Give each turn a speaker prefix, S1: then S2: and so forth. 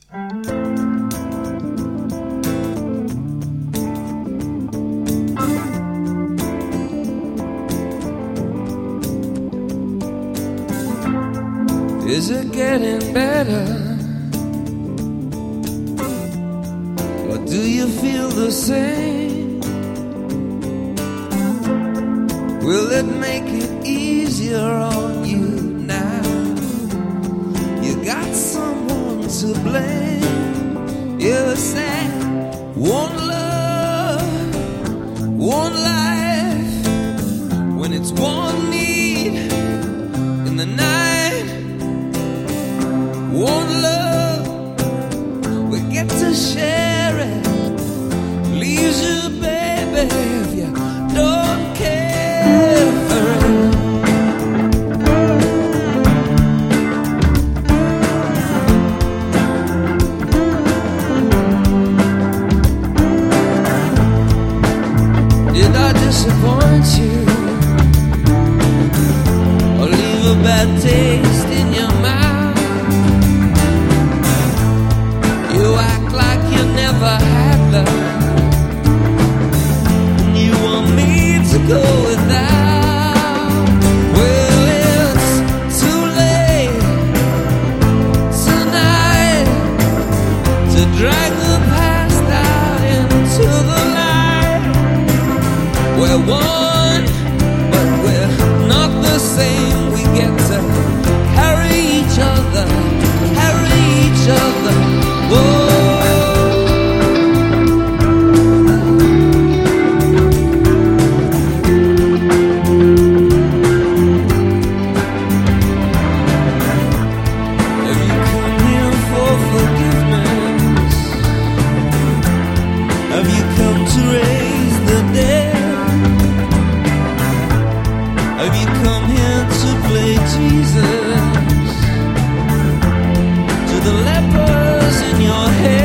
S1: Is it getting better? Or do you feel the same? Will it make it easier on you now? You got someone to blame. You said one love, one life, when it's one need in the night. One love, we get to share it. Leaves you, baby, if you don't care for it. Did I disappoint you? Or leave a bad taste in your mouth? You act like you never had love, and you want me to go without. Well, it's too late tonight to drag the past out into the light. We're one, but we're not the same. We get to carry each other, carry each other. Whoa. Have you come here for forgiveness? Have you come to raise the dead? Have you come here to play Jesus to the lepers in your head?